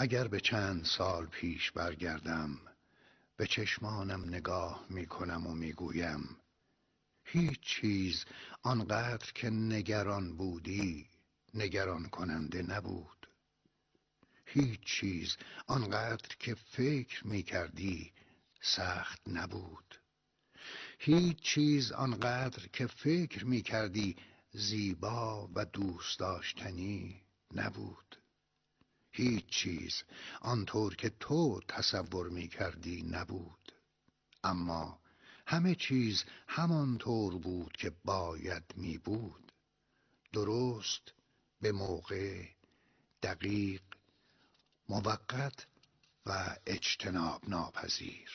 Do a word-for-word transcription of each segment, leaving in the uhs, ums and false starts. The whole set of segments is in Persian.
اگر به چند سال پیش برگردم، به چشمانم نگاه می کنم و می گویم هیچ چیز آنقدر که نگران بودی نگران کننده نبود. هیچ چیز آنقدر که فکر می کردی سخت نبود. هیچ چیز آنقدر که فکر می کردی زیبا و دوست داشتنی نبود. هیچ چیز آنطور که تو تصور می کردی نبود. اما همه چیز همانطور بود که باید می بود. درست، به موقع، دقیق، موقت و اجتناب ناپذیر.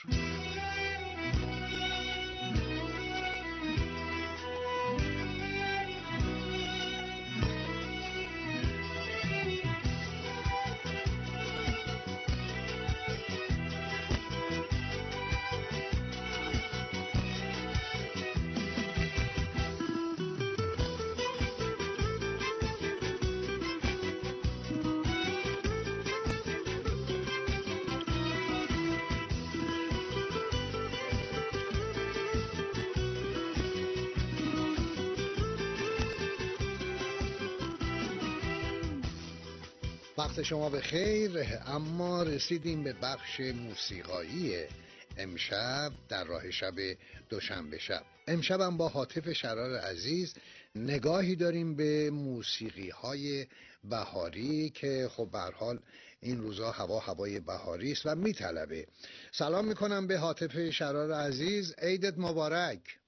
وقت شما به خیر. اما رسیدیم به بخش موسیقایی امشب در راه شب دوشنبه شب. امشبم با هاتف شرار عزیز نگاهی داریم به موسیقی های بهاری که خب به هر حال این روزا هوا هوای بهاری است و میطلبه. سلام میکنم به هاتف شرار عزیز. عیدت مبارک.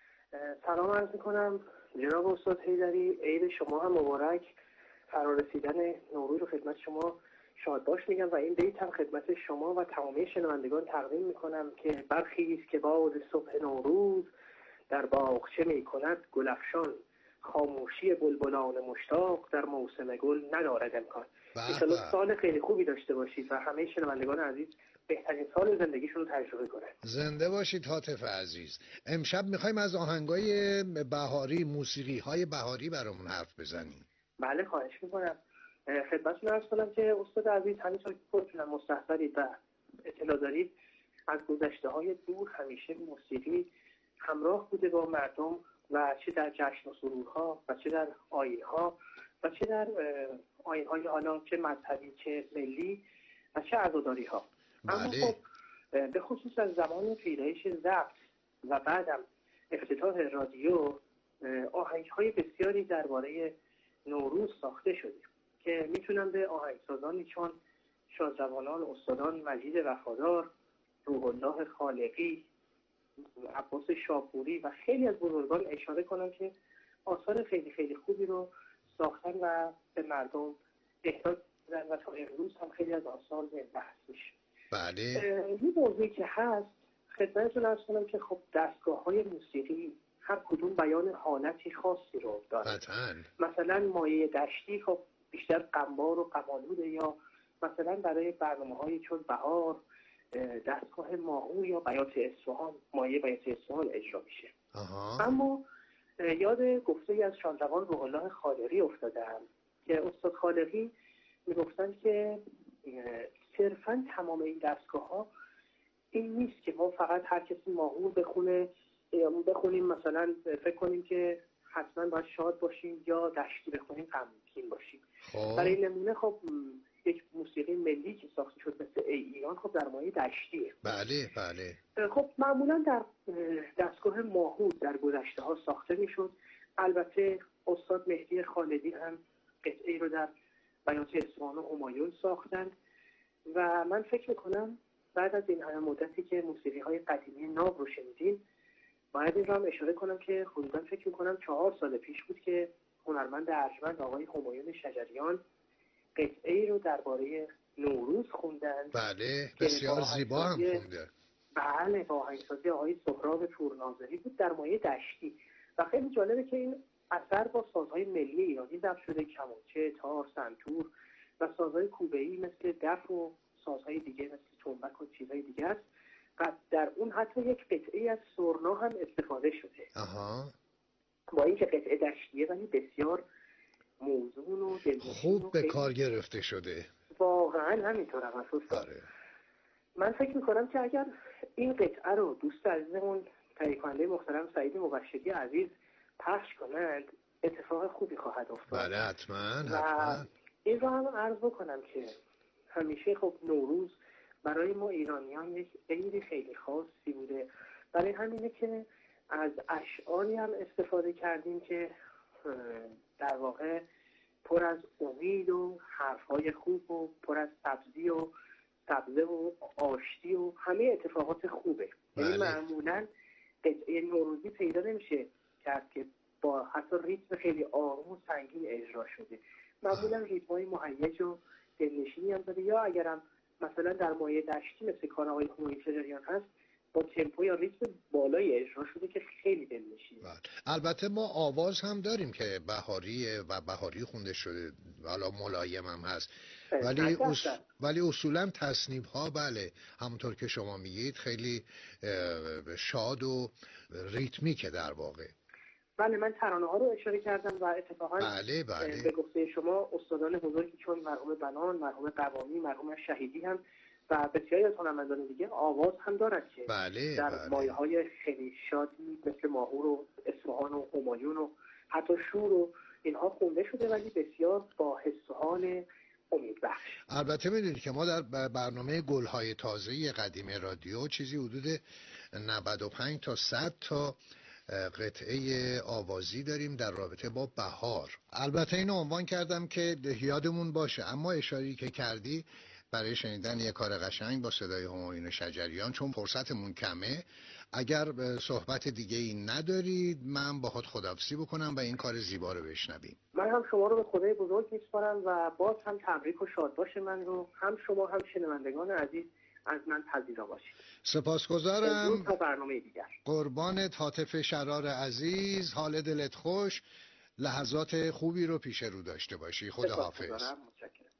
سلام عرض میکنم جناب استاد حیدری، عید شما هم مبارک. فرارسیدن نوروز رو خدمت شما شادباش میگم و این بیت هم خدمت شما و تمامی شنوندگان تقدیم میکنم که برخیز که باز صبح نوروز در باغچه میکند گلفشان، خاموشی بلبلان مشتاق در موسم گل ندارد امکان. انشالله سال خیلی خوبی داشته باشید و همه شنوندگان عزیز بهترین سال زندگیشون رو تجربه کنن. زنده باشید هاتف عزیز. امشب میخوایم از آهنگای بهاری، موسیقی های بهاری برامون حرف بزنیم. بله خواهش میکنم. خدمتتون عرض کنم که استاد عزیز همینطور که خودتون مستحضرید و اطلاع دارید از گذشته های دور همیشه موسیقی همراه بوده با مردم و چه در جشن و سرورها و چه در آیین‌ها و چه در آیین‌های حالا چه مذهبی چه ملی و چه عزاداری‌ها. اما خب به خصوص از زمان پیدایش ضبط و بعدم افتتاح رادیو آهنگ‌های بسیاری درباره نوروز ساخته شده که میتونم به آهنگسازانی چون شادروانان استادان مجید وفادار، روح الله خالقی، عباس شاپوری و خیلی از بزرگان اشاره کنم که آثار خیلی خیلی خوبی رو ساختن و به مردم اهدا دادن و تا امروز هم خیلی از آثار بحث میشه. بله. این موضوعی که هست خدمتتون عرض کنم که خب دستگاه‌های موسیقی هر کدوم بیان حالتی خاصی رو داره. مثلا مایه دشتی خب بیشتر قنبار و قمالوده، یا مثلا برای برنامه‌های چون بهار دستگاه ماهو یا بیات اصفهان، مایه بیات اصفهان اجرا میشه. آها. اما یاد گفته از شادروان روح الله خالقی افتادم که استاد خالقی میگفتن که صرفا تمام این دستگاه‌ها این نیست که ما فقط هر کسی ماهو بخونه بخونیم، مثلا فکر کنیم که حتما باید شاد باشیم یا دشتی بخونیم غمگین باشیم. خب. برای نمونه خب یک موسیقی ملی که ساخته شد مثل ای ایران خب در مایه دشتیه. بله بله. خب معمولا در دستگاه ماهود در گذشته ها ساخته میشد. البته استاد مهدی خالدی هم قطعه رو در بیات اصفهان و همایون ساختند و من فکر میکنم بعد از این همه مدتی که موسیقی های قدیمی ناب رو شنیدیم باید این رو هم اشاره کنم که حدودا فکر میکنم چهار سال پیش بود که هنرمند ارجمند آقای همایون شجریان قطعه‌ای رو درباره نوروز خوندن. بله بسیار زیبا هم خونده. بله با آهنگسازی آقای سهراب پورناظری بود در مایه دشتی و خیلی جالبه که این اثر با سازهای ملی ایرانی ضبط شده، کمانچه، تار، سنتور و سازهای کوبه‌ای مثل دف و سازهای دیگه مثل تنبک و چیزهای دیگه است. در اون حتی یک قطعه از سرنا هم استفاده شده. آها. با اینکه قطعه دشتیه ولی بسیار موزون و دلنشین خوب به کار گرفته شده. واقعا واقعا همینطور هم استاد. آره. من فکر میکنم که اگر این قطعه رو دوست عزیزمون تهیه کننده محترم سعید مبشری عزیز پخش کنند اتفاق خوبی خواهد افتاد. بله حتما و حتما. این رو هم عرض بکنم که همیشه خب نوروز برای ما ایرانیان یک عید خیلی خاصی بوده، برای همینه که از اشعاری هم استفاده کردیم که در واقع پر از امید و حرفهای خوب و پر از سبزی و سبزه و آشتی و همه اتفاقات خوبه. یعنی معمولا قطعه نوروزی پیدا نمیشه کرد که با حتی ریتم خیلی آروم و سنگین اجرا شده. معمولا ریتم‌های مهیج و دلنشینی هم داره، یا اگرم مثلا در مایه دشتی مثل کار آقای همایون شجریان هست با تمپو یا ریتم بالای اجرا شده که خیلی دلنشینه. البته ما آواز هم داریم که بهاریه و بهاری خونده شده، حالا ملایم هم هست، ولی اص... ولی اصولا تصنیف ها بله همونطور که شما میگید خیلی شاد و ریتمیکه در واقع. بله من ترانه ها رو اشاره کردم و اتفاقا بله بله. به گفته شما استادان بزرگی چون مرحوم بنان، مرحوم قوامی، مرحوم شهیدی هم و بسیاری از هنرمندان دیگه آواز هم دارد که بله در بله. مایه های خیلی شادی مثل ماهور و اصفهان و همایون و حتی شور و اینها خونده شده، ولی بسیار با حس و حال امیدبخش. البته میدونید که ما در برنامه گل‌های تازه قدیم رادیو چیزی حدود نود و پنج تا صد تا قطعه آوازی داریم در رابطه با بهار. البته اینو عنوان کردم که یادمون باشه، اما اشاره‌ای که کردی برای شنیدن یک کار قشنگ با صدای همایون شجریان، چون فرصتمون کمه، اگر صحبت دیگه ای ندارید من باهات خداحافظی بکنم و این کار زیبا رو بشنویم. من هم شما رو به خدای بزرگ میسپارم و باز هم تبریک و شادباش من رو هم شما هم شنوندگان عزیز از من پذیرا باشید. سپاسگزارم. تا برنامه دیگر. قربانت حاطف شرار عزیز، حال دلت خوش، لحظات خوبی رو پیش رو داشته باشی. خداحافظ. متشکرم.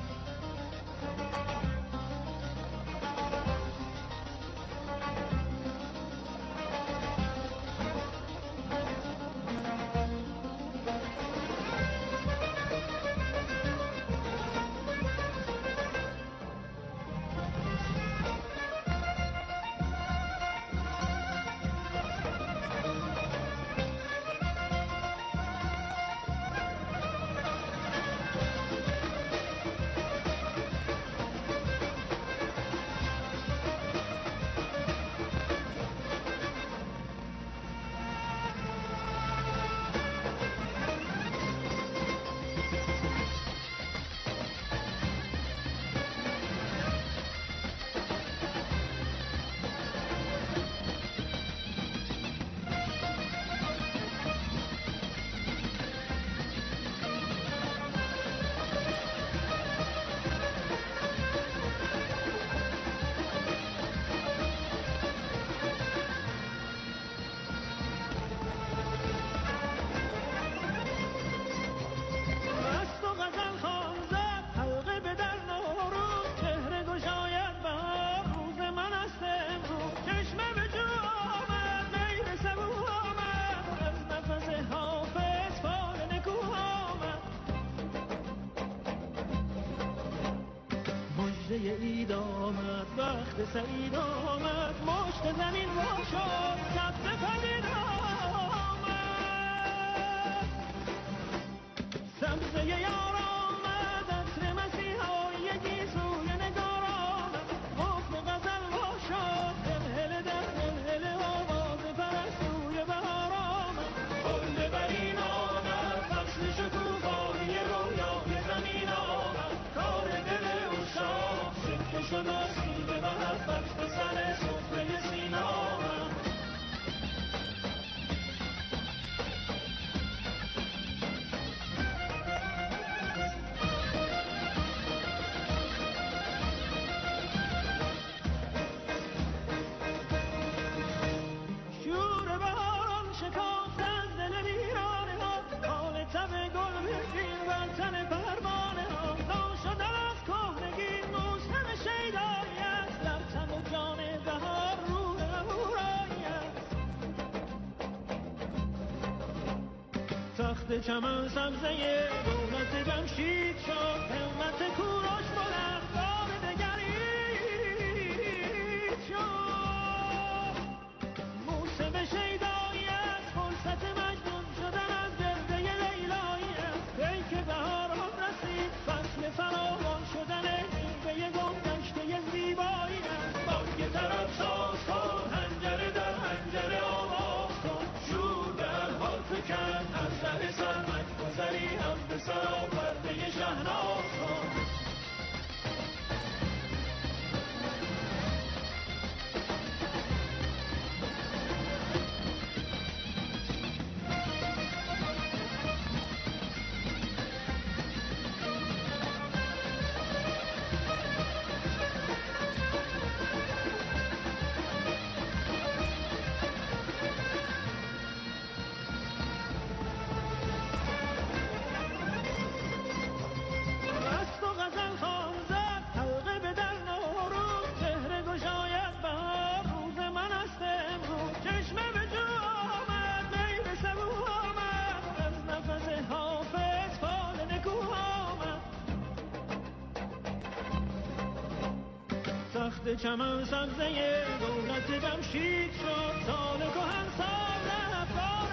عید آمد، وقت سعید آمد، مشت زمین وا شد، سبزه پدید آمد، سبزه یار آمد، عطر مسیحایی گیسوی نگار آمد، حکم غزل وا شد، هلهله در هلهله آواز پرستوی بهار آمد، گل برین آمد، فصل شکوفایی رویای زمین آمد، کار دل عشاق سکه شد آسوده و حبت به سر سفره سینه آمد. شور بهاران شکافت از دل ویرانه ها، حال تب گل بگیر بر تن پروانه ها، تا شدن از کهنگی موسم شیدایی است، در تن و جان بهار روح هورایی است. تخت چمن سبزه دولت جمشید شد، همت کوروش بلند سر و پرده شهناز کن. تخت چمن سبزه دولت جمشید شد، سال کهن سال رفت بار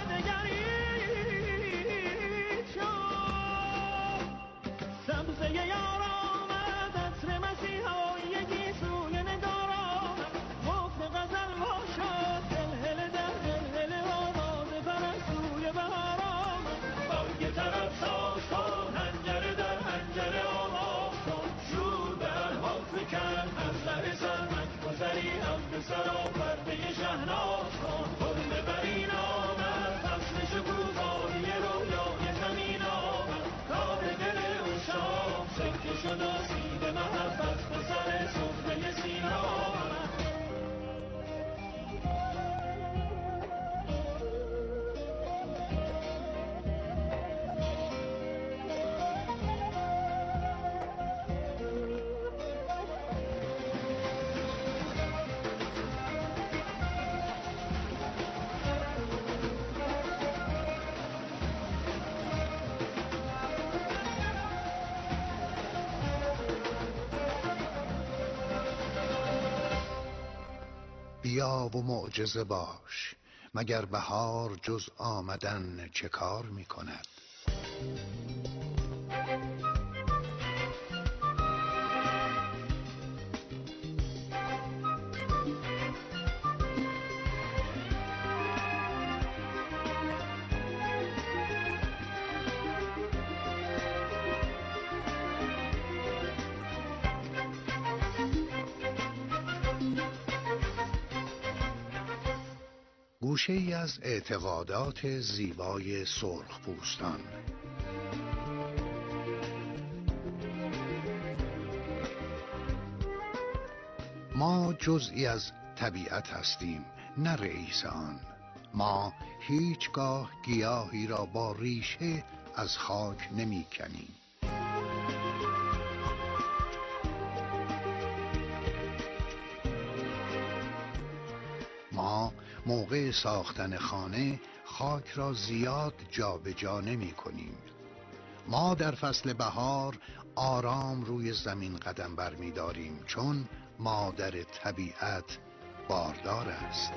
دگرید شد. سبزه یار آمد عصر مسیحایی گیسوی نگار آمد، گفت غزل وا شد هلهله در هلهله آواز پرستوی بهار آمد. برگ طرف ساز کن حنجره در حنجره آواز کن، شور به الحان فکن از لب سرمک گذری هم به سر و پرده شهناز کن. خون برین آمد فصل شکوفایی رویای زمین آمد، کار دل عشاق سکه شد و سید محبت به سر سفره سینا آمد. بیا و معجزه باش، مگر بهار جز آمدن چه کار می کند؟ گوشه ای از اعتقادات زیبای سرخپوستان. ما جزئی از طبیعت هستیم، نه رئیس آن. ما هیچگاه گیاهی را با ریشه از خاک نمی کنیم. ما موقع ساختن خانه خاک را زیاد جابجا نمی کنیم. ما در فصل بهار آرام روی زمین قدم برمی داریم، چون مادر طبیعت باردار است.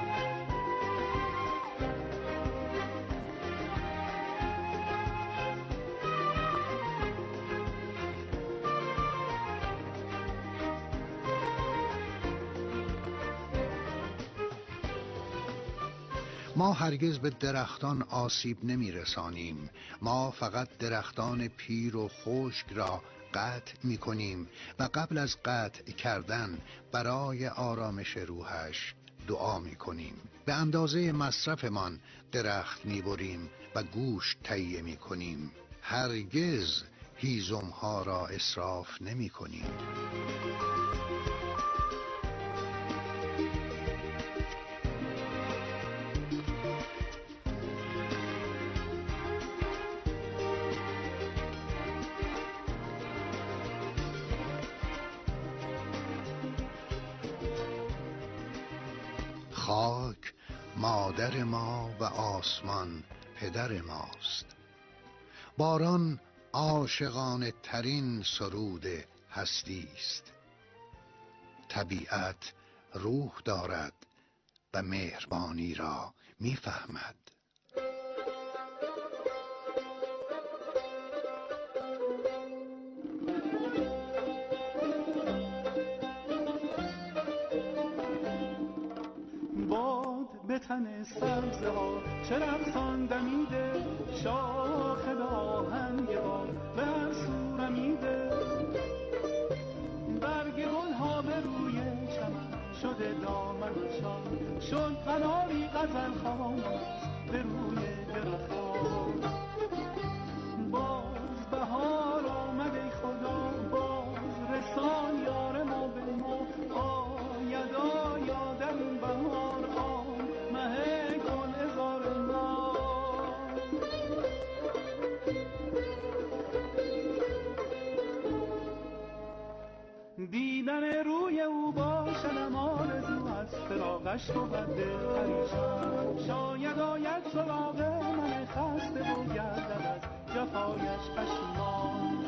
ما هرگز به درختان آسیب نمی رسانیم. ما فقط درختان پیر و خشک را قطع می کنیم و قبل از قطع کردن برای آرامش روحش دعا می کنیم. به اندازه مصرفمان درخت می بریم و گوشت تهیه می کنیم. هرگز هیزمها را اسراف نمی کنیم. خاک مادر ما و آسمان پدر ماست. باران عاشقانه ترین سرود هستی است. طبیعت روح دارد و مهربانی را میفهمد. به تن سبزه ها چه رقصان دمیده، شاخ به آهنگ فراقش بود دل پریشان. شاید آید سراغ من خسته و گردد از جفایش پشیمان.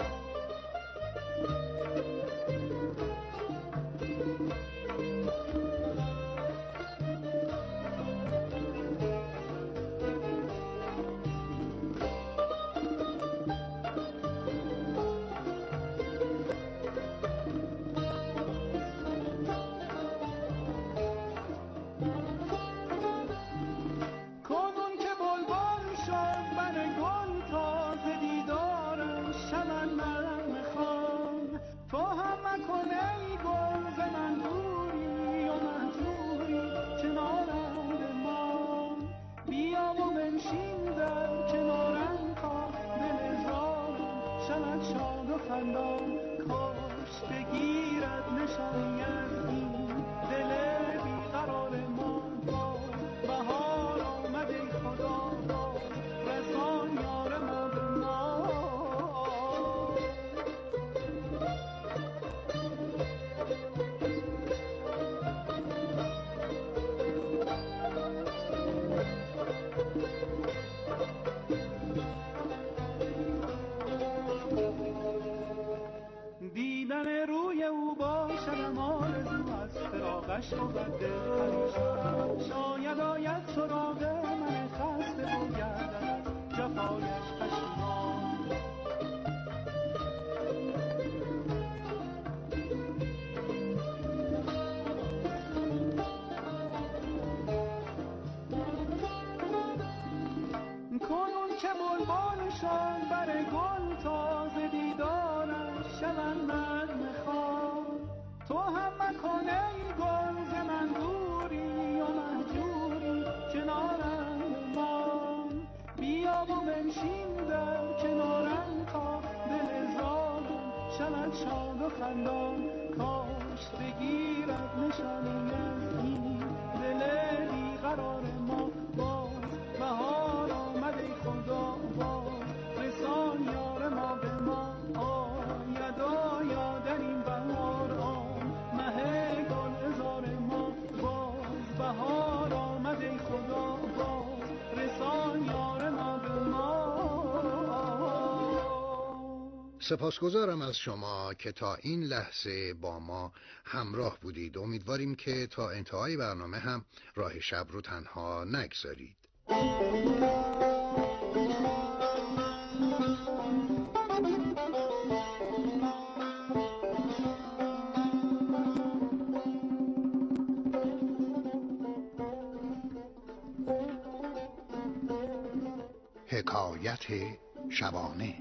فراقش بود دل پریشان. شاید آید سراغ من خسته و گردد از جفایش پشیمان. کنون که بلبلشان بر گل تازه دیدارش شوند نغمه خوان. تو هم مکن ای گل ز من دوری و مهجوری کنارم بمان. بیا و بنشین در کنارم تا دل زارم شود شاد و خندان. کاش بگیرد نشانی از این دل بیقرار ما. باز بهار آمد ای خدا باز رسان یار ما به ما. آید آیا در این بهار مه گل عذار ما. باز بهار آمد ای خدا باز رسان یار ما به ما. سپاسگزارم از شما که تا این لحظه با ما همراه بودید. امیدواریم که تا انتهای برنامه هم راه شب رو تنها نگذارید. حکایت شبانه.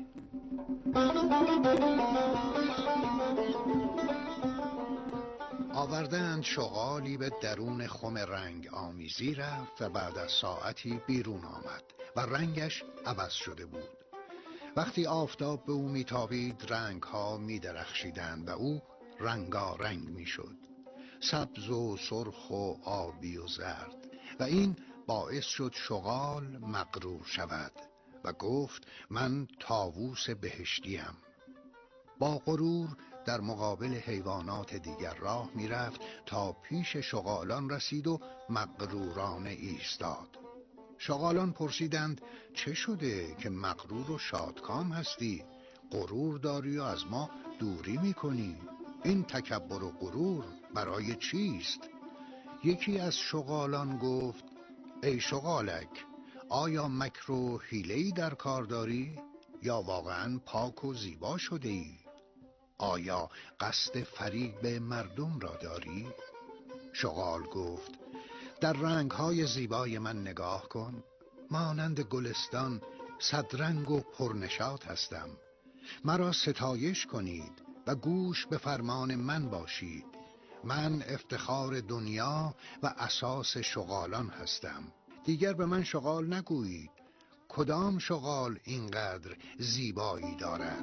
آوردند شغالی به درون خم رنگ آمیزی رفت و بعد از ساعتی بیرون آمد و رنگش عوض شده بود. وقتی آفتاب به او میتابید رنگ ها می درخشیدند و او رنگا رنگ می شد، سبز و سرخ و آبی و زرد، و این باعث شد شغال مغرور شود و گفت من طاووس بهشتیم. با غرور در مقابل حیوانات دیگر راه می رفت تا پیش شغالان رسید و مغرورانه ایستاد. شغالان پرسیدند چه شده که مغرور و شادکام هستی؟ غرور داری و از ما دوری می کنی؟ این تکبر و غرور برای چیست؟ یکی از شغالان گفت ای شغالک، آیا مکر و حیله‌ای در کار داری؟ یا واقعاً پاک و زیبا شده ای؟ آیا قصد فریب مردم را داری؟ شغال گفت در رنگ‌های زیبای من نگاه کن، مانند گلستان صدرنگ و پرنشاط هستم. مرا ستایش کنید و گوش به فرمان من باشید. من افتخار دنیا و اساس شغالان هستم. دیگر به من شغال نگویید. کدام شغال اینقدر زیبایی دارد؟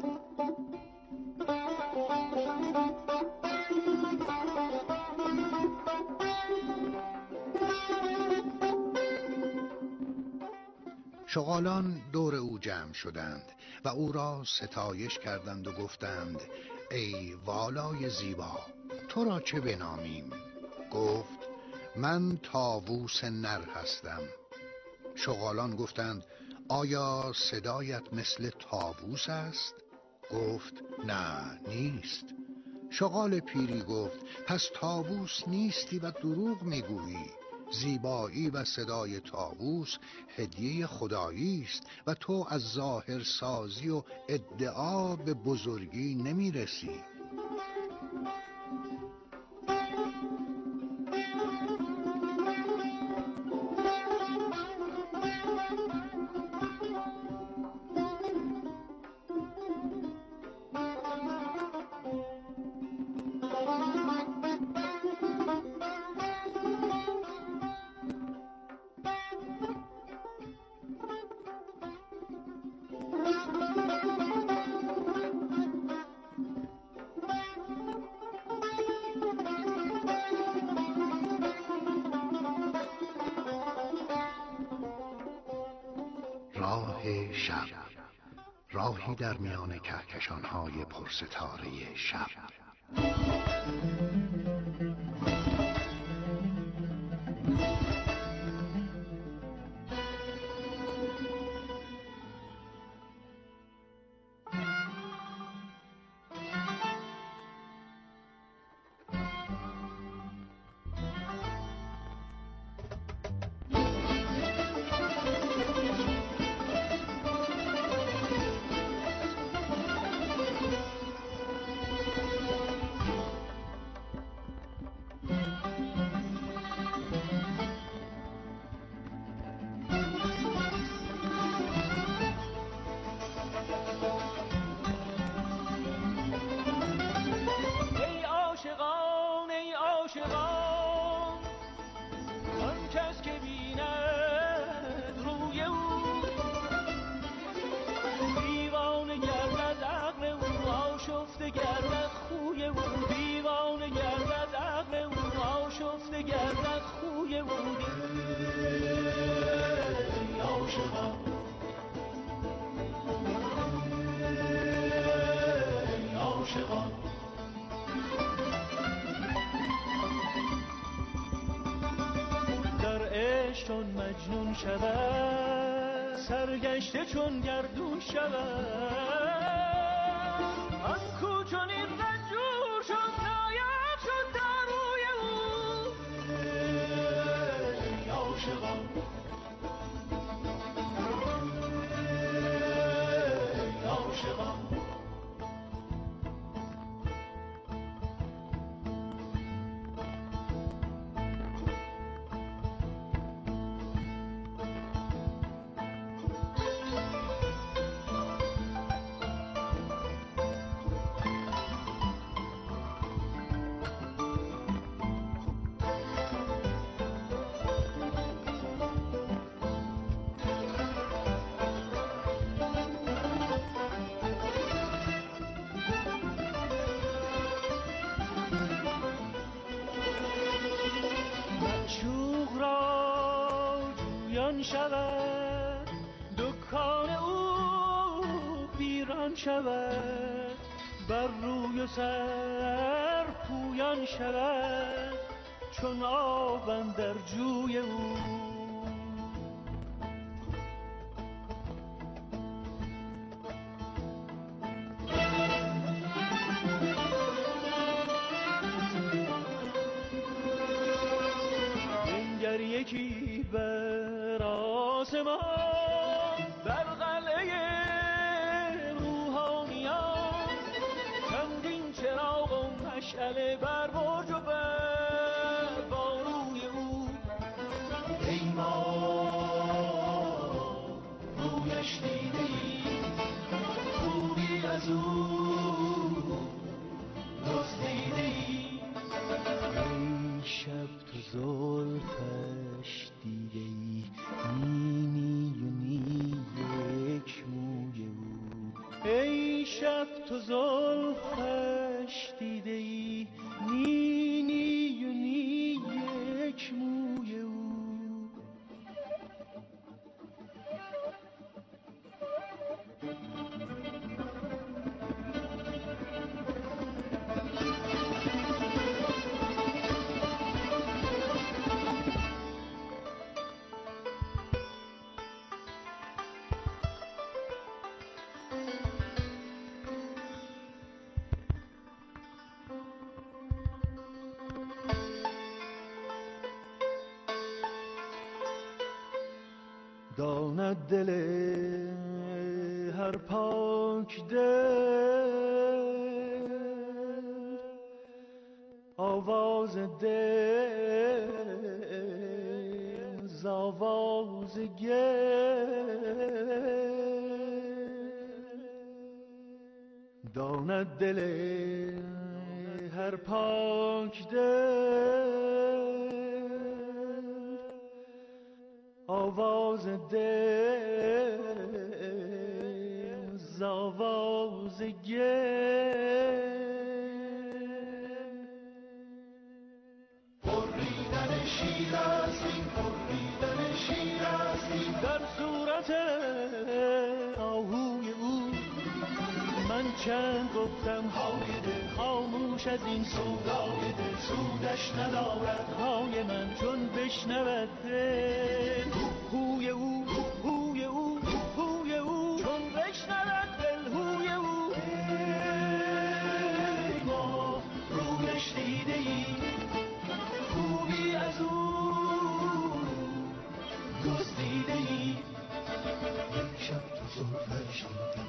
شغالان دور او جمع شدند و او را ستایش کردند و گفتند ای والای زیبا، تو را چه بنامیم؟ گفت من طاووس نر هستم. شغالان گفتند آیا صدایت مثل طاووس است؟ گفت نه نیست. شغال پیری گفت پس طاووس نیستی و دروغ میگویی. زیبایی و صدای طاووس هدیه خدایی است و تو از ظاهر سازی و ادعا به بزرگی نمیرسی. راه شب، راهی در میان کهکشان‌های پرستاره شب. چون مجنون شود، سرگشته چون گردون شود، آن کو چنین رنجور شد ناید شد در روی او. ای عاشقان، ای عاشقان، شود دکان او ویران شود، بر روی و سر پویان شود، چون آب اندر جوی او. بنگر یکی بر آسمان، بر قلعه روحانیان، چندین چراغ و مشعله بر برج و بر باروی او. ای ما رویش دیدی، خوبی از او دزدیدی. ای شب تو زلفش دیدی، نی نی و نی یک موی او. ای شب تو زلفش دیدی، نی نی و نی یک موی او. داند دل هر پاک دل آواز دل ز آواز گل داند دل هر پاک دل آواز دل ز آواز گل بریدن شیر است این بریدن شیر است این در صورت آهوی او من چند گفتم های دل خاموش از این سودای دل سودش ندارد های من چون بشنود دل هوی او هوی او هوی او چون بشنود دل هوی او ای ما رویش دیده ای خوبی از او دزدیده ای شب تو زلفش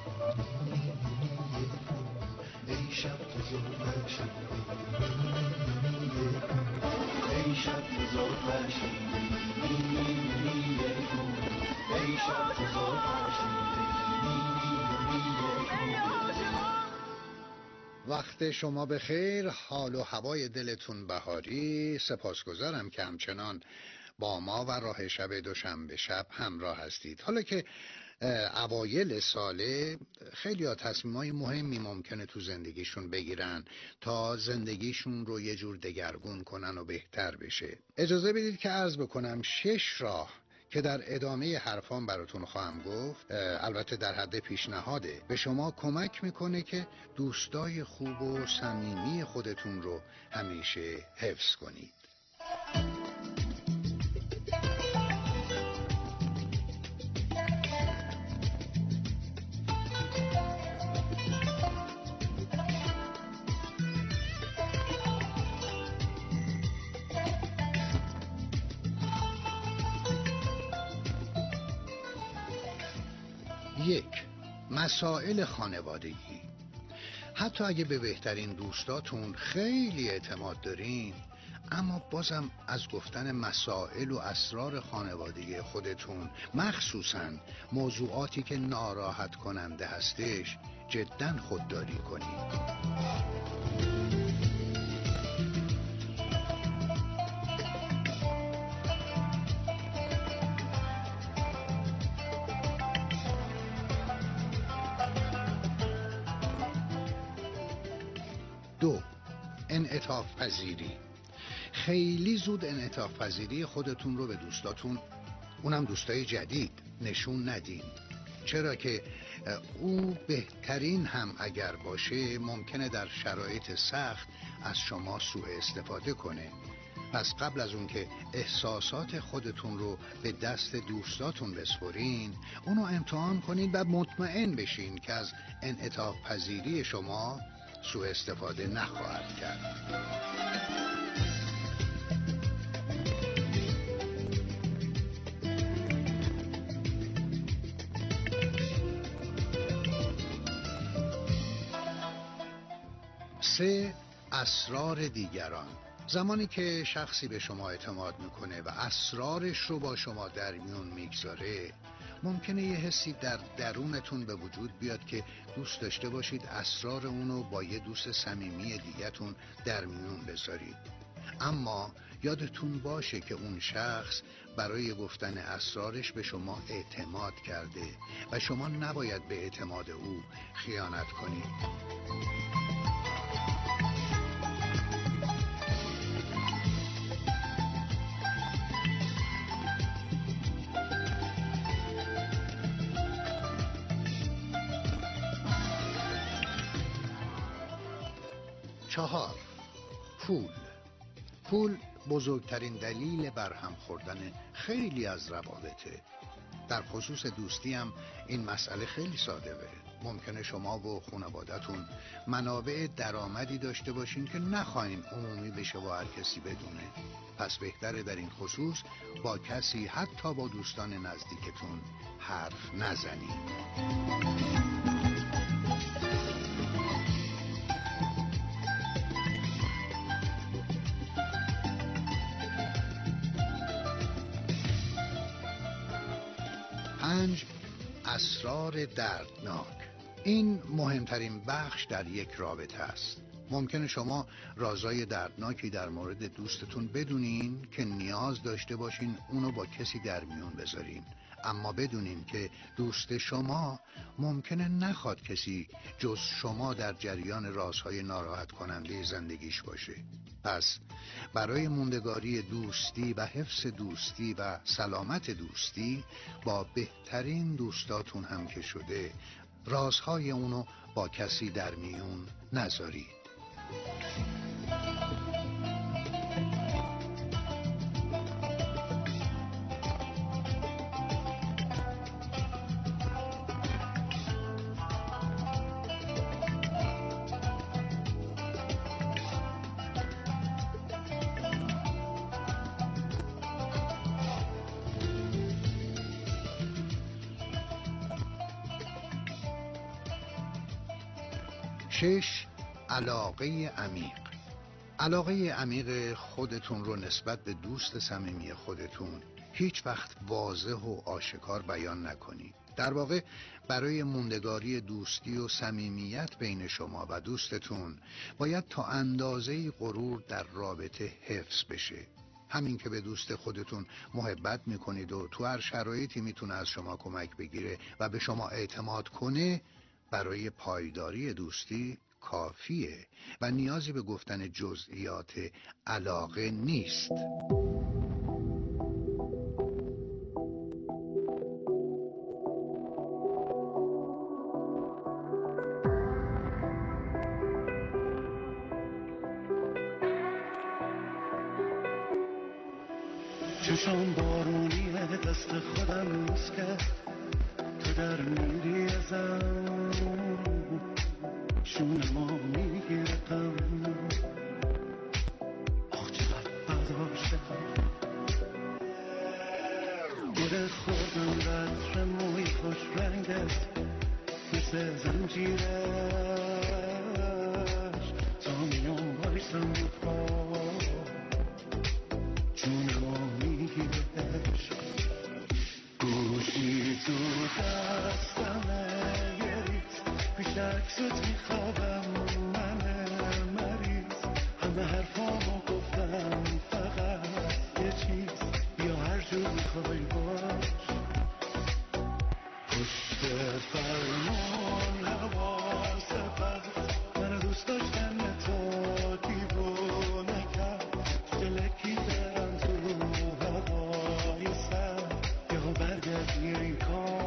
ای شب تو زلفش ای شب تو زلفش ای شب تو زلفش وقت شما به خیر، حال و هوای دلتون بهاری. سپاسگزارم که همچنان با ما و راه شب دوشنبه شب همراه هستید. حالا که اوایل ساله خیلی ها تصمیمای مهمی ممکنه تو زندگیشون بگیرن تا زندگیشون رو یه جور دگرگون کنن و بهتر بشه. اجازه بدید که عرض بکنم شش راه که در ادامه حرفان براتون خواهم گفت، البته در حد پیشنهاده، به شما کمک میکنه که دوستای خوب و صمیمی خودتون رو همیشه حفظ کنید. یک، مسائل خانوادگی. حتی اگه به بهترین دوستاتون خیلی اعتماد دارین، اما بازم از گفتن مسائل و اسرار خانوادگی خودتون، مخصوصاً موضوعاتی که ناراحت کننده هستش، جداً خودداری کنید. دو، انعطاف پذیری. خیلی زود انعطاف پذیری خودتون رو به دوستاتون، اونم دوستای جدید، نشون ندین، چرا که او بهترین هم اگر باشه ممکنه در شرایط سخت از شما سوء استفاده کنه. پس قبل از اون که احساسات خودتون رو به دست دوستاتون بسپرین، اونو امتحان کنین و مطمئن بشین که از انعطاف پذیری شما سوء استفاده نخواهد کرد. سه، اسرار دیگران. زمانی که شخصی به شما اعتماد میکنه و اسرارش رو با شما در میون میگذاره، ممکنه یه حسی در درونتون به وجود بیاد که دوست داشته باشید اسرار اونو با یه دوست صمیمی دیگه‌تون در میون بذارید. اما یادتون باشه که اون شخص برای گفتن اسرارش به شما اعتماد کرده و شما نباید به اعتماد او خیانت کنید. چهار، پول. پول بزرگترین دلیل برهم خوردن خیلی از روابطه. در خصوص دوستی هم این مسئله خیلی ساده بره. ممکنه شما و خانوادتون منابع درآمدی داشته باشین که نخواین عمومی بشه و هر کسی بدونه. پس بهتره در این خصوص با کسی، حتی با دوستان نزدیکتون، حرف نزنید. پنج، اسرار دردناک. این مهمترین بخش در یک رابطه است. ممکنه شما رازای دردناکی در مورد دوستتون بدونین که نیاز داشته باشین اونو با کسی در میون بذارین، اما بدونین که دوست شما ممکنه نخواد کسی جز شما در جریان رازهای ناراحت کننده زندگیش باشه. پس برای موندگاری دوستی و حفظ دوستی و سلامت دوستی با بهترین دوستاتون هم که شده، رازهای اونو با کسی در میون نذارید. شش، علاقه عمیق. علاقه عمیق خودتون رو نسبت به دوست صمیمی خودتون هیچ وقت واضح و آشکار بیان نکنید. در واقع برای موندگاری دوستی و صمیمیت بین شما و دوستتون باید تا اندازه‌ای غرور در رابطه حفظ بشه. همین که به دوست خودتون محبت میکنید و تو هر شرایطی میتونه از شما کمک بگیره و به شما اعتماد کنه، برای پایداری دوستی کافیه و نیازی به گفتن جزئیات علاقه نیست. چشم بارونیه دست خودم نیست که تو در میری ازم، شونه ما میگیرتم، آخ چقدر برداشتم، گل خوردم رطر موی خوش رنگت مثل زنجیرش، تا میام بایستم پا جونه ما میگیرش، گوشی تو دستمه یه ریز پیش عکست میخوابم من مریض، همه حرفامو گفتم فقط یه چیز، یا هر جور میخوای باش، پشت فرمون حواس پس من دوست داشتن تو دیوونه کرد، دلکی برم تو هوای سر، یا برگردی این کار.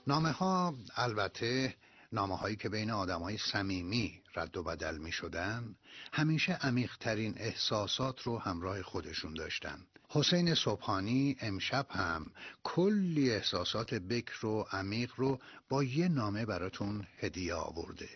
نامه ها البته نامه هایی که بین آدم های صمیمی رد و بدل می شدن همیشه عمیق‌ترین احساسات رو همراه خودشون داشتن. حسین صبحانی امشب هم کلی احساسات بکر و عمیق رو با یه نامه براتون هدیه آورده.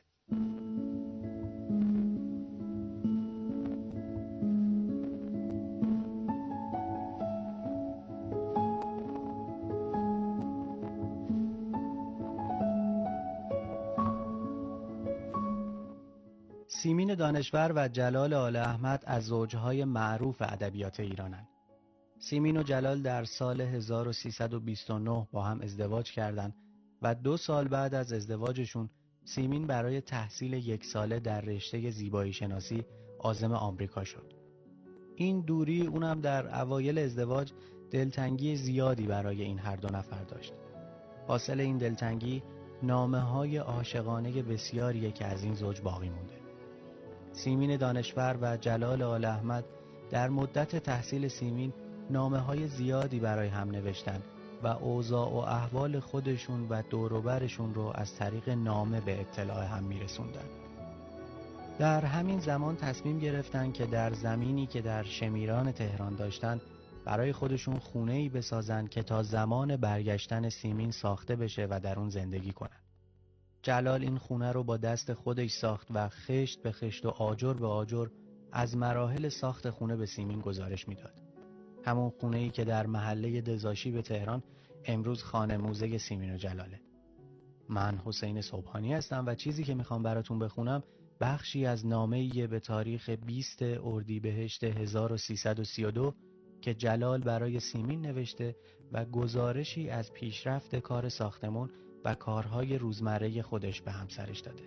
سیمین دانشور و جلال آل احمد از زوجهای معروف ادبیات ایرانند. سیمین و جلال در سال هزار و سیصد و بیست و نه با هم ازدواج کردند و دو سال بعد از ازدواجشون سیمین برای تحصیل یک ساله در رشته زیبایی شناسی عازم آمریکا شد. این دوری اونم در اوایل ازدواج دلتنگی زیادی برای این هر دو نفر داشت. حاصل این دلتنگی نامه‌های عاشقانه بسیاریه که از این زوج باقی مونده. سیمین دانشور و جلال آل احمد در مدت تحصیل سیمین نامه‌های زیادی برای هم نوشتند و اوضاع و احوال خودشون و دور و برشون رو از طریق نامه به اطلاع هم میرسوندن. در همین زمان تصمیم گرفتن که در زمینی که در شمیران تهران داشتن برای خودشون خونه‌ای بسازن که تا زمان برگشتن سیمین ساخته بشه و در اون زندگی کنن. جلال این خونه رو با دست خودش ساخت و خشت به خشت و آجر به آجر از مراحل ساخت خونه به سیمین گزارش میداد. همون خونه‌ای که در محله دزاشی به تهران امروز خانه موزه سیمین و جلاله. من حسین صبحانی هستم و چیزی که میخوام براتون بخونم بخشی از نامه‌ای به تاریخ بیست اردیبهشت هزار و سیصد و سی و دو که جلال برای سیمین نوشته و گزارشی از پیشرفت کار ساختمون و کارهای روزمره خودش به همسرش داده.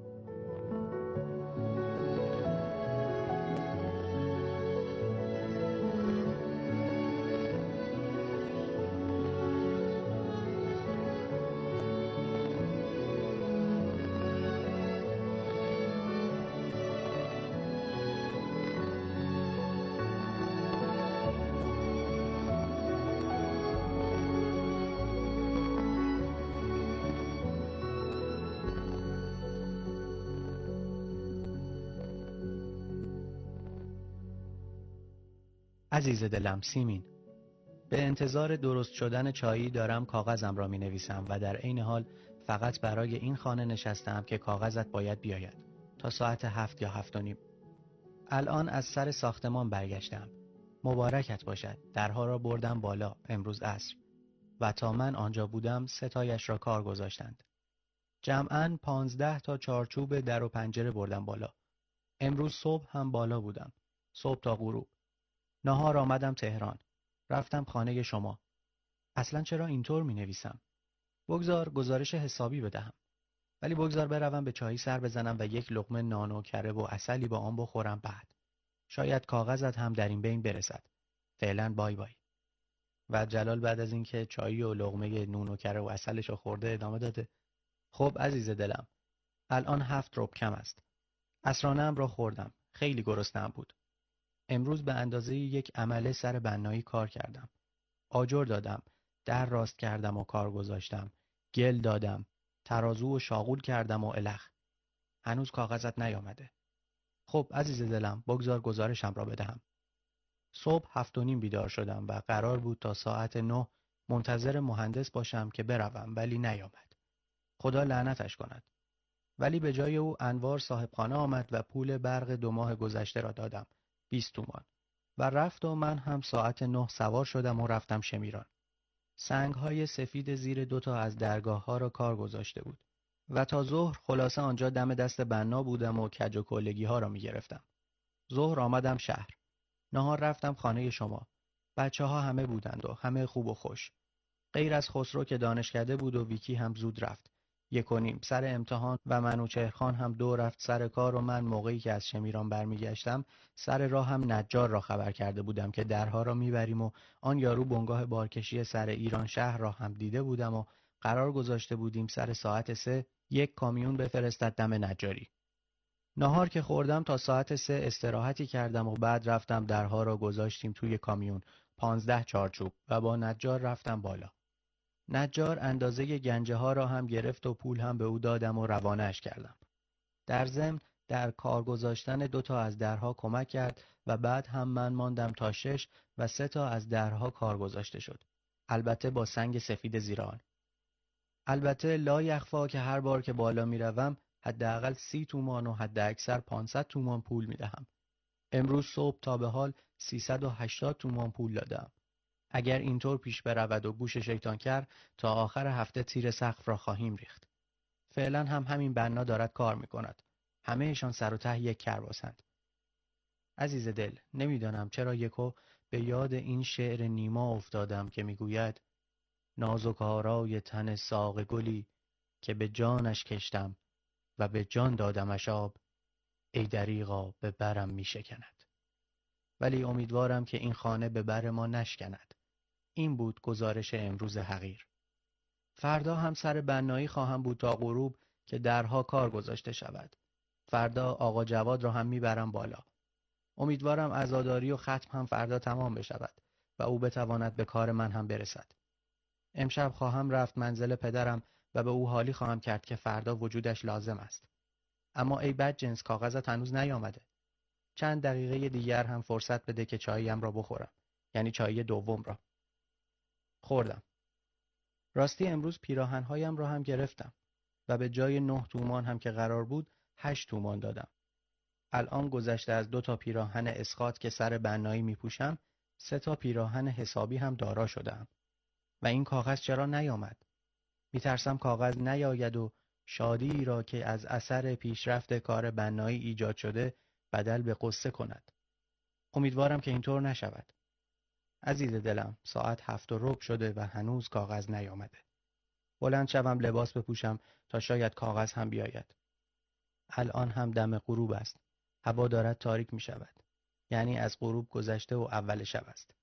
عزیز دلم سیمین، به انتظار درست شدن چایی دارم کاغذم را می نویسم و در عین حال فقط برای این خانه نشستم که کاغذت باید بیاید تا ساعت هفت یا هفت و نیم. الان از سر ساختمان برگشتم. مبارکت باشد. درها را بردم بالا امروز عصر و تا من آنجا بودم ستایش را کار گذاشتند. جمعاً پانزده تا چارچوب در و پنجره بردم بالا. امروز صبح هم بالا بودم. صبح تا غروب. نهار آمدم تهران. رفتم خانه شما. اصلا چرا اینطور می نویسم؟ بگذار گزارش حسابی بدهم. ولی بگذار بروم به چایی سر بزنم و یک لقمه نان و کره و عسلی با آن بخورم بعد. شاید کاغذت هم در این بین برسد. فعلا بای بای. و جلال بعد از اینکه چایی و لقمه نون و کره و عسلش رو خورده ادامه داده: خب عزیز دلم، الان هفت ربع کم است. عصرانه‌ام را خوردم. خیلی گرسنه‌ام بود. امروز به اندازه یک عمله سر بنایی کار کردم. آجر دادم، در راست کردم و کار گذاشتم، گل دادم، ترازو و شاغول کردم و الخ. هنوز کاغذت نیامده. خب عزیز دلم، بگذار گزارشم را بدهم. صبح هفت و نیم بیدار شدم و قرار بود تا ساعت نه منتظر مهندس باشم که بروم، ولی نیامد. خدا لعنتش کند. ولی به جای او انوار صاحبخانه آمد و پول برق دو ماه گذشته را دادم، بیست تومان، و رفت و من هم ساعت نه سوار شدم و رفتم شمیران. سنگ‌های سفید زیر دوتا از درگاه‌ها را کار گذاشته بود و تا ظهر خلاصه آنجا دم دست بنا بودم و کج و کلگی‌ها را می‌گرفتم. ظهر آمدم شهر. نهار رفتم خانه شما. بچه‌ها همه بودند و همه خوب و خوش. غیر از خسرو که دانشکده بود و ویکی هم زود رفت. یک و نیم سر امتحان و منوچهرخان هم دو رفت سر کار و من موقعی که از شمیران برمیگشتم سر راه هم نجار را خبر کرده بودم که درها را میبریم و آن یارو بنگاه بارکشی سر ایران شهر را هم دیده بودم و قرار گذاشته بودیم سر ساعت سه یک کامیون بفرستد دم نجاری. نهار که خوردم تا ساعت سه استراحتی کردم و بعد رفتم درها را گذاشتیم توی کامیون پانزده چارچوب و با نجار رفتم بالا. نجار اندازه گنجه ها را هم گرفت و پول هم به او دادم و روانه‌اش کردم. در ضمن در کار گذاشتن دو تا از درها کمک کرد و بعد هم من ماندم تا شش و سه تا از درها کار گذاشته شد. البته با سنگ سفید زیر آن. البته لا یخفا که هر بار که بالا می روم حداقل سی تومان و حد اکثر پانصد تومان پول می دهم. امروز صبح تا به حال سیصد و هشتاد تومان پول دادم. اگر اینطور پیش برود و گوش شیطان کرد تا آخر هفته تیر سقف را خواهیم ریخت. فعلا هم همین بنا دارد کار می کند. همهشان سر و ته یک کرباسند. عزیز دل، نمیدانم چرا یکو به یاد این شعر نیما افتادم که میگوید نازک آرای تن ساق گلی که به جانش کشتم و به جان دادمش آب، ای دریغا به برم می شکند. ولی امیدوارم که این خانه به بر ما نشکند. این بود گزارش امروز حقیر. فردا هم سر بنایی خواهم بود تا غروب که درها کار گذاشته شود. فردا آقا جواد را هم میبرم بالا. امیدوارم عزاداری و ختم هم فردا تمام بشود و او بتواند به کار من هم برسد. امشب خواهم رفت منزل پدرم و به او حالی خواهم کرد که فردا وجودش لازم است. اما ای بدجنس، کاغذت هنوز نیامده. چند دقیقه دیگر هم فرصت بده که چاییم را بخورم. یعنی چای دوم را. خوردم. راستی امروز پیراهنهایم را هم گرفتم و به جای نه تومان هم که قرار بود هشت تومان دادم. الان گذشته از دو تا پیراهن اسقاط که سر بنایی می پوشم، سه تا پیراهن حسابی هم دارا شدم. و این کاغذ چرا نیامد؟ می ترسم کاغذ نیاید و شادی را که از اثر پیشرفت کار بنایی ایجاد شده بدل به قصه کند. امیدوارم که اینطور نشود. عزیز دلم، ساعت هفت و ربع شده و هنوز کاغذ نیامده. بلند شوم لباس بپوشم تا شاید کاغذ هم بیاید. الان هم دم غروب است. هوا دارد تاریک می شود. یعنی از غروب گذشته و اول شب است.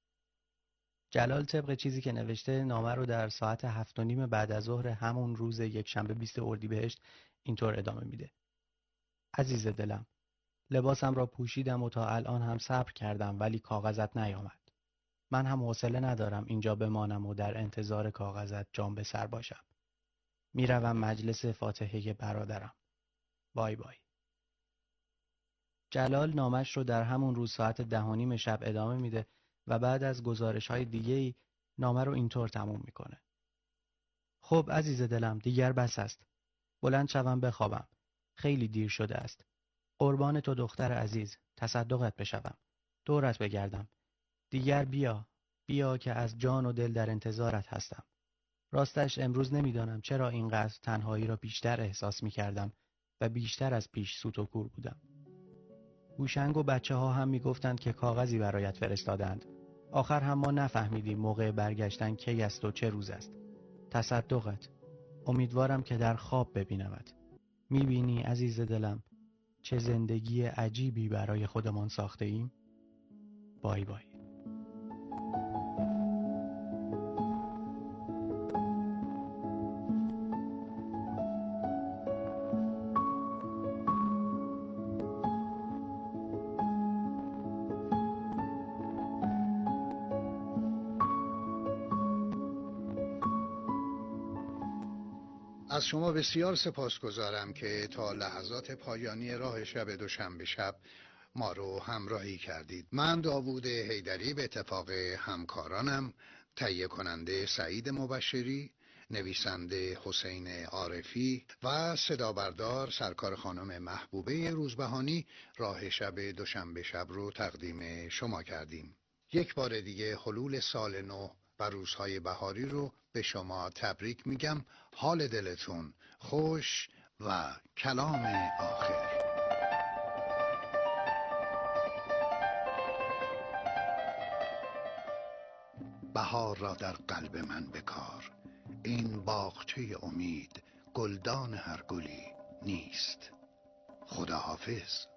جلال طبق چیزی که نوشته نامه رو در ساعت هفت و نیم بعد از ظهر همون روز یک شنبه بیست اردیبهشت اینطور ادامه میده. عزیز دلم، لباسم را پوشیدم و تا الان هم صبر کردم ولی کاغذت نیامد. من هم حوصله ندارم اینجا بمانم و در انتظار کاغذت جان به سر باشم. میروم مجلس فاتحه برادرم. بای بای. جلال نامش رو در همون روز ساعت ده و نیم شب ادامه میده و بعد از گزارش های دیگه‌ای نامه رو اینطور تموم میکنه. خب عزیز دلم، دیگر بس است. بلند شوم بخوابم. خیلی دیر شده است. قربان تو دختر عزیز، تصدقت بشوم. دورت بگردم. دیگر بیا، بیا که از جان و دل در انتظارت هستم. راستش امروز نمیدانم چرا اینقدر تنهایی را بیشتر احساس میکردم و بیشتر از پیش سوت و کور بودم. گوشنگ و بچه ها هم میگفتند که کاغذی برایت فرستادند. آخر هم ما نفهمیدیم موقع برگشتن کی است و چه روز است. تصدقت. امیدوارم که در خواب ببینمت. میبینی عزیز دلم چه زندگی عجیبی برای خودمان ساخته ایم؟ بای بای. از شما بسیار سپاسگزارم که تا لحظات پایانی راه شب دوشنبه شب ما رو همراهی کردید. من داوود حیدری به اتفاق همکارانم، تهیه کننده سعید مبشری، نویسنده حسین عارفی و صدا بردار سرکار خانم محبوبه روزبهانی راه شب دوشنبه شب رو تقدیم شما کردیم. یک بار دیگه حلول سال نو و روزهای بهاری رو به شما تبریک میگم. حال دلتون خوش و کلام آخر. بهار را در قلب من بکار، این باغچه امید گلدان هر گلی نیست. خداحافظ.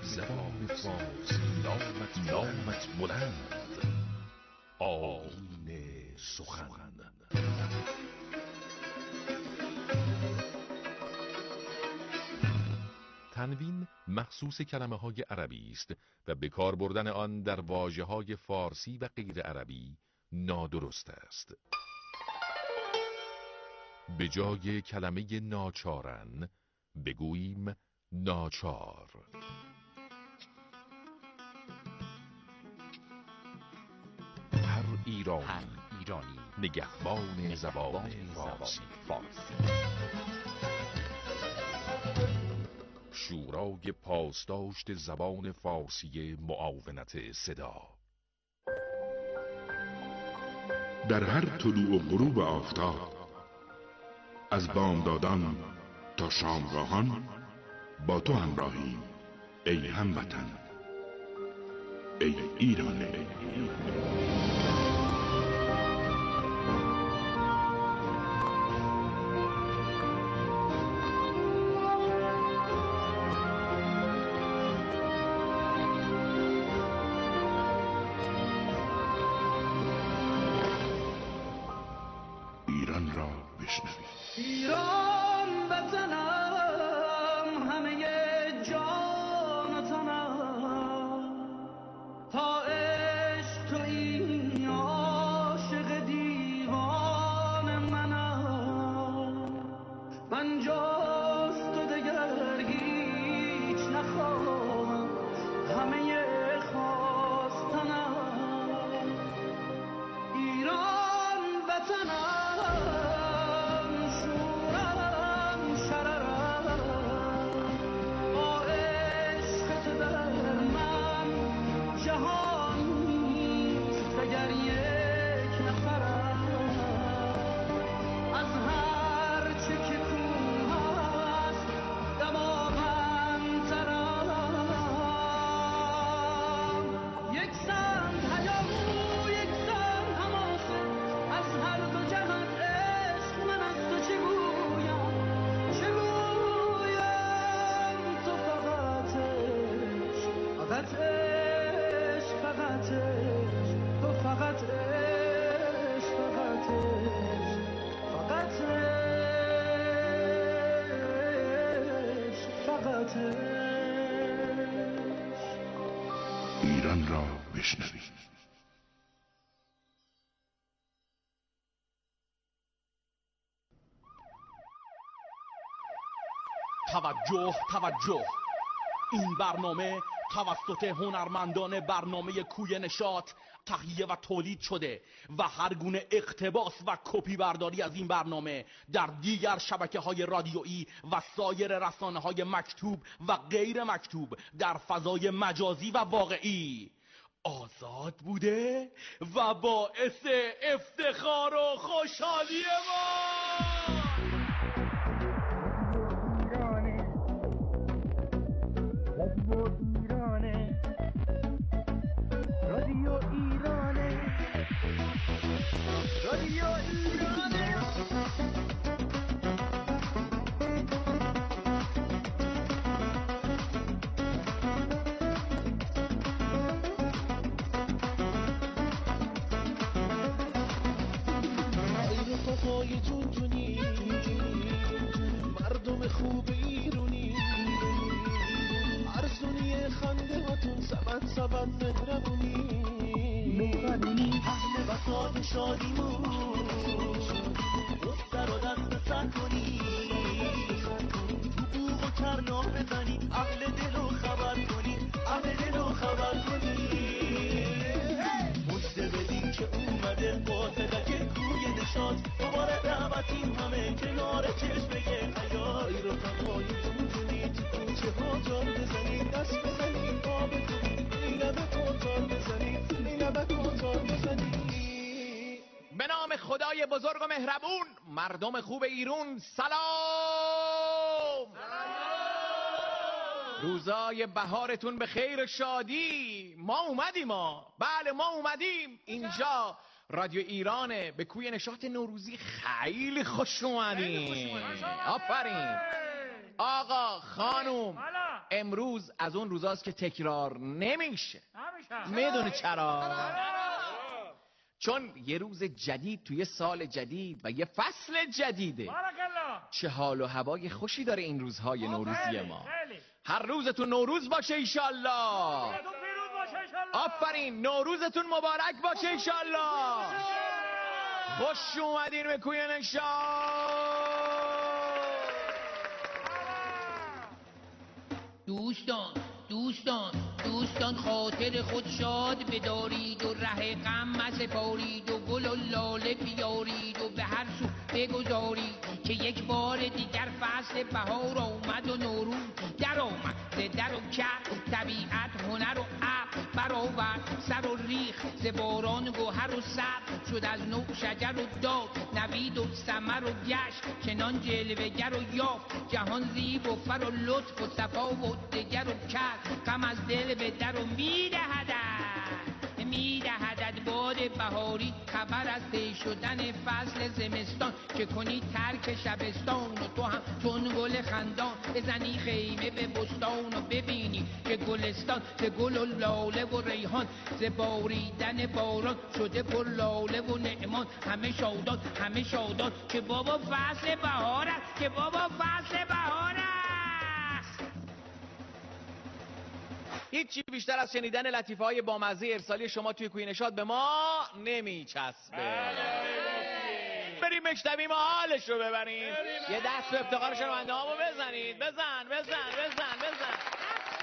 زبان فارسی نامت نامت بلند، آیین سخن. تنوین مخصوص کلمه های عربی است و به کار بردن آن در واژه های فارسی و غیر عربی نادرست است. به جای کلمه ناچارن بگوییم ناچار. هر ایرانی, هر ایرانی نگهبان, نگهبان زبان فارسی. فارسی. شورای پاسداشت زبان فارسی معاونت صدا. در هر طلوع و غروب آفتاب، از بامدادان تا شامگاهان با تو همراهیم ای هموطن، ای ایران. ایران را بشنوید. ایران وطنم، همه جان و تنم، تا عشق تویی عاشق دیوان منم. من جز تو دگر هیچ نخواهم، همه خواستنم. ایران وطنم، ایران را بشنوید. توجه توجه، این برنامه توسط هنرمندان برنامه کوی نشاط تهیه و تولید شده و هر گونه اقتباس و کپی برداری از این برنامه در دیگر شبکه‌های رادیویی و سایر رسانه‌های مکتوب و غیر مکتوب در فضای مجازی و واقعی آزاد بوده و باعث افتخار و خوشحالی ما. مردم خوب ایرونی، ارزونی خنده هاتون سبت سبت مهربونی، اهل وفاد شادیمون دختر و دست سر کنی، تو بوغ و کرناف بزنی، اهل دل رو خبر کنی، اهل دل رو خبر کنی. مجده بدین که اومده قاصدک کوی نشاط، دوباره دعوتیم همه کنار چشمه حیای رو تمایی جونجونی، تو کوچه ها جان بزنی، دست بزنی آب کنی، این لبه کنتار بزنی، این لبه کنتار بزنی. به نام خدای بزرگ و مهربون، مردم خوب ایرون سلام. روزای بهارتون به خیر و شادی. ما اومدیم ما بله ما اومدیم اینجا رادیو ایرانه، به کوی نشاط نوروزی خیلی خوش اومدیم. آفرین آقا خانوم امروز از اون روزاست که تکرار نمیشه. میدونی چرا؟ چون یه روز جدید توی سال جدید و یه فصل جدیده. چه حال و هوای خوشی داره این روزهای نوروزی ما. هر روزتون نوروز باشه ایشالله. آفرین، نوروزتون مبارک باشه ایشالله. خوش اومدین به کوی نشاط. دوستان دوستان دوستان خاطر خود شاد بدارید و ره غم مسپارید و گل و لاله بیارید و به هر سو بگذارید که یک بار دیگر فصل بهار آمد و نوروز در آمد ز در و کرد طبیعت هنر و عقل برآورد سر و ریخ ز باران گوهر و سبز شد از نو شجر و داغ نوید و ثمر و گشت چنان جلوه‌گر و یافت جهان زیب و فر و لطف و صفا و دگر و کرد غم از دل به در و میدهدد میدهدد باد بهاری خبر از طی شدن فصل زمستان که کنی ترک شبستان و تو هم چون گل خندان بزنی خیمه به بستان و ببینی که گلستان ز گل و لاله و ریحان ز باریدن باران شده پر لاله و نعمان همه شادان همه شادان که بابا فصل بهار است که بابا فصل بهار است. هیچی بیشتر از شنیدن لطیفه‌های بامزه ارسالی شما توی کوی نشاط به ما نمیچسبه. بریم بشنویم و حالش رو ببریم. یه دست به افتخار شنونده هامو بزنید. بزن بزن بزن بزن.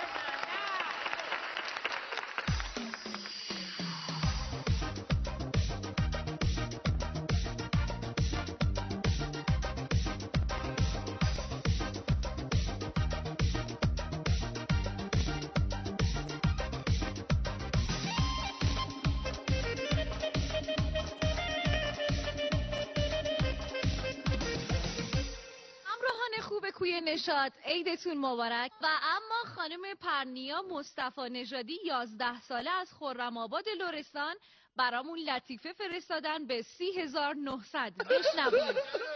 کوی نشاط عیدتون مبارک. و اما خانم پرنیا مصطفی نژادی یازده ساله از خرم‌آباد لرستان برامون لطیفه فرستادن به سی هزار و نهصد. بشنوید.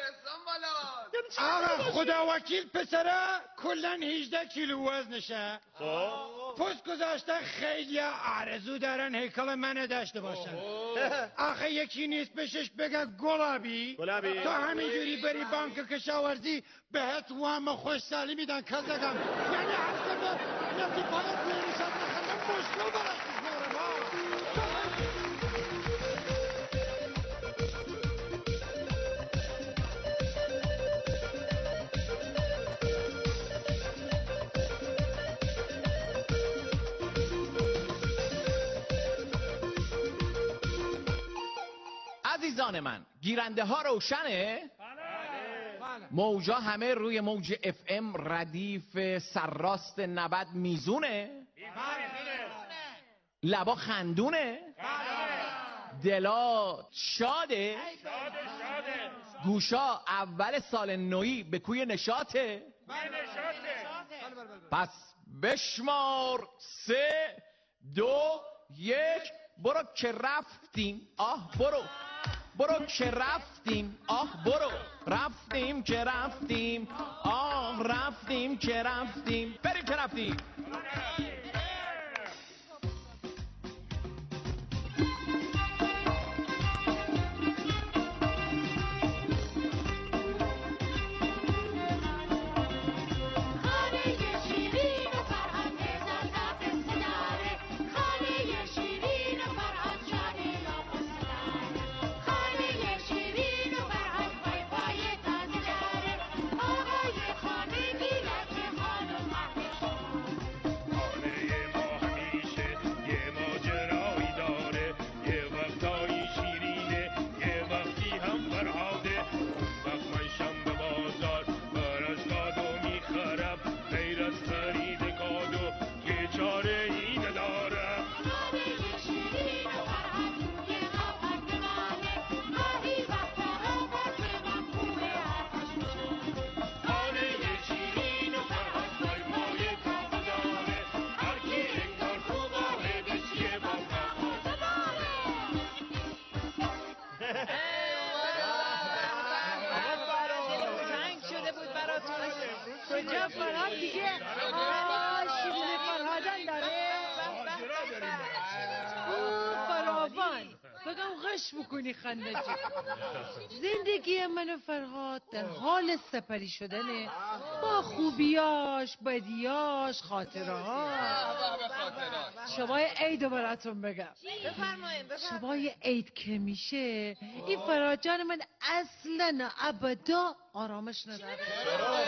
آقا خدا وکیل پسره کلن هجده کیلو وزنشه. پست گذاشته خیلی آرزو دارن هیکل منو داشته باشن. آخه یکی نیست بشش بگه گلابی تو همینجوری بری بانک کشاورزی بهت وام خوش سالی میدن کزگم. یعنی هفته به لطیفای کوی نشاط نخندم مشکل براش میخوره ما. عزیزان من، گیرنده ها روشنه؟ موجا همه روی موج اف ام ردیف سرراست نود میزونه؟ لبا خندونه؟ دلا شاده؟ گوشا اول سال نویی به کوی نشاطه؟ پس بشمار سه دو یک برو که رفتیم. آه برو برو که رفتیم. آه برو رفتیم که رفتیم. آه رفتیم که رفتیم. بریم که رفتیم. کجا فرام دیگه آه شیرین فرهادن داره؟ اوه فراوان بگم غش بکنی خنده جی. زندگی من و فرهاد در حال سپری شدنه با خوبیاش بدیاش خاطره ها. شبای عید براتون بگم. شبای عید که میشه این فرهاد جان من اصلا ابدا آرامش نداره.